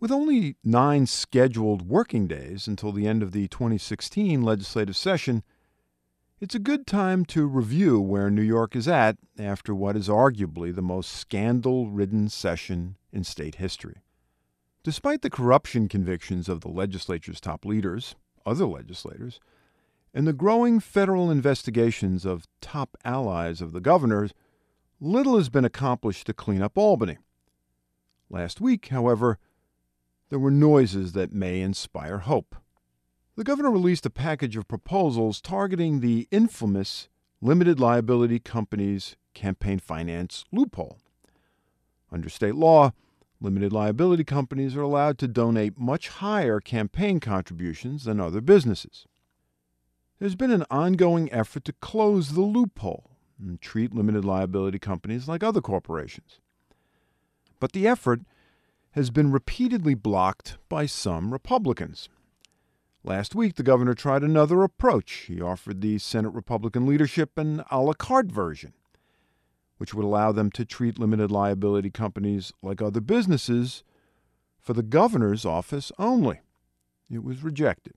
With only 9 scheduled working days until the end of the 2016 legislative session, it's a good time to review where New York is at after what is arguably the most scandal-ridden session in state history. Despite the corruption convictions of the legislature's top leaders, other legislators, and the growing federal investigations of top allies of the governor, little has been accomplished to clean up Albany. Last week, however, there were noises that may inspire hope. The governor released a package of proposals targeting the infamous limited liability companies' campaign finance loophole. Under state law, limited liability companies are allowed to donate much higher campaign contributions than other businesses. There's been an ongoing effort to close the loophole and treat limited liability companies like other corporations. But the effort has been repeatedly blocked by some Republicans. Last week, the governor tried another approach. He offered the Senate Republican leadership an a la carte version, which would allow them to treat limited liability companies like other businesses for the governor's office only. It was rejected.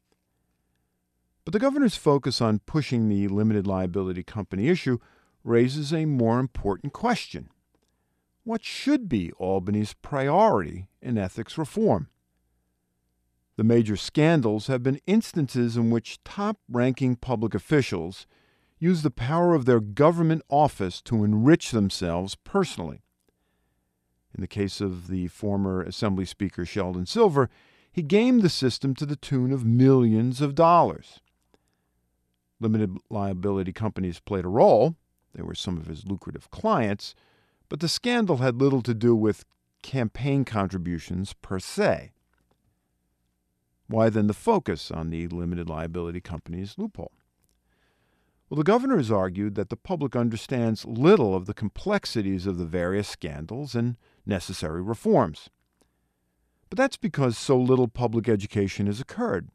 But the governor's focus on pushing the limited liability company issue raises a more important question. What should be Albany's priority in ethics reform? The major scandals have been instances in which top-ranking public officials use the power of their government office to enrich themselves personally. In the case of the former Assembly Speaker Sheldon Silver, he gamed the system to the tune of millions of dollars. Limited liability companies played a role. They were some of his lucrative clients, but the scandal had little to do with campaign contributions per se. Why then the focus on the limited liability companies loophole? Well, the governor has argued that the public understands little of the complexities of the various scandals and necessary reforms. But that's because so little public education has occurred.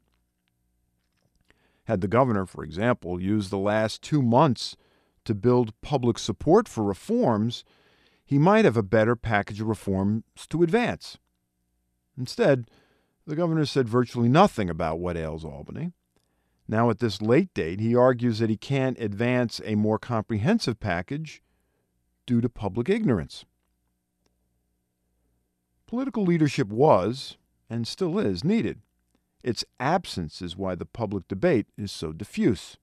Had the governor, for example, used the last 2 months to build public support for reforms, he might have a better package of reforms to advance. Instead, the governor said virtually nothing about what ails Albany. Now, at this late date, he argues that he can't advance a more comprehensive package due to public ignorance. Political leadership was, and still is, needed. Its absence is why the public debate is so diffuse.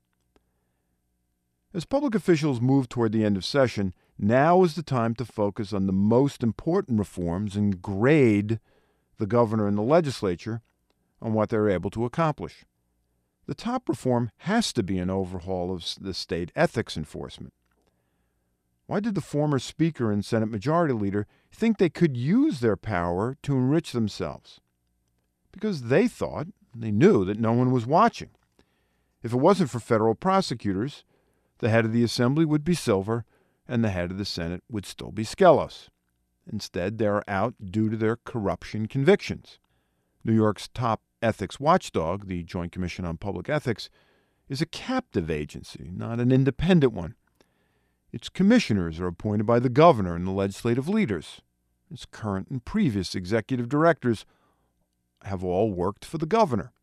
As public officials move toward the end of session, now is the time to focus on the most important reforms and grade the governor and the legislature on what they're able to accomplish. The top reform has to be an overhaul of the state ethics enforcement. Why did the former Speaker and Senate Majority Leader think they could use their power to enrich themselves? Because they knew that no one was watching. If it wasn't for federal prosecutors, the head of the Assembly would be Silver and the head of the Senate would still be Skelos. Instead, they are out due to their corruption convictions. New York's top ethics watchdog, the Joint Commission on Public Ethics, is a captive agency, not an independent one. Its commissioners are appointed by the governor and the legislative leaders. Its current and previous executive directors have all worked for the governor.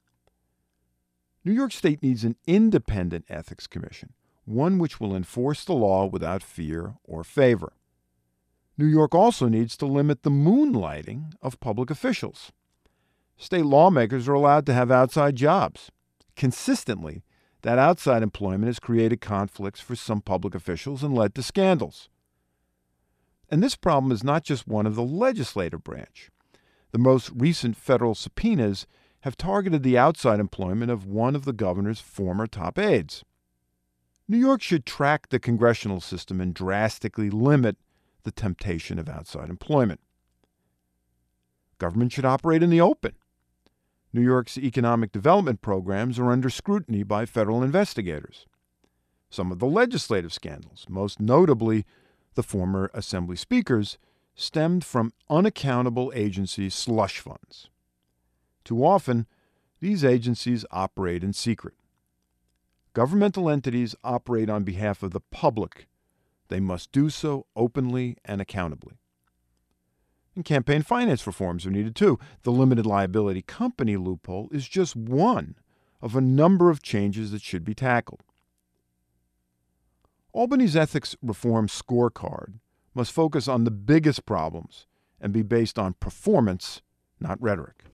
New York State needs an independent ethics commission, one which will enforce the law without fear or favor. New York also needs to limit the moonlighting of public officials. State lawmakers are allowed to have outside jobs. Consistently, that outside employment has created conflicts for some public officials and led to scandals. And this problem is not just one of the legislative branch. The most recent federal subpoenas have targeted the outside employment of one of the governor's former top aides. New York should track the congressional system and drastically limit the temptation of outside employment. Government should operate in the open. New York's economic development programs are under scrutiny by federal investigators. Some of the legislative scandals, most notably the former Assembly Speakers, stemmed from unaccountable agency slush funds. Too often, these agencies operate in secret. Governmental entities operate on behalf of the public. They must do so openly and accountably. And campaign finance reforms are needed too. The limited liability company loophole is just one of a number of changes that should be tackled. Albany's ethics reform scorecard must focus on the biggest problems and be based on performance, not rhetoric.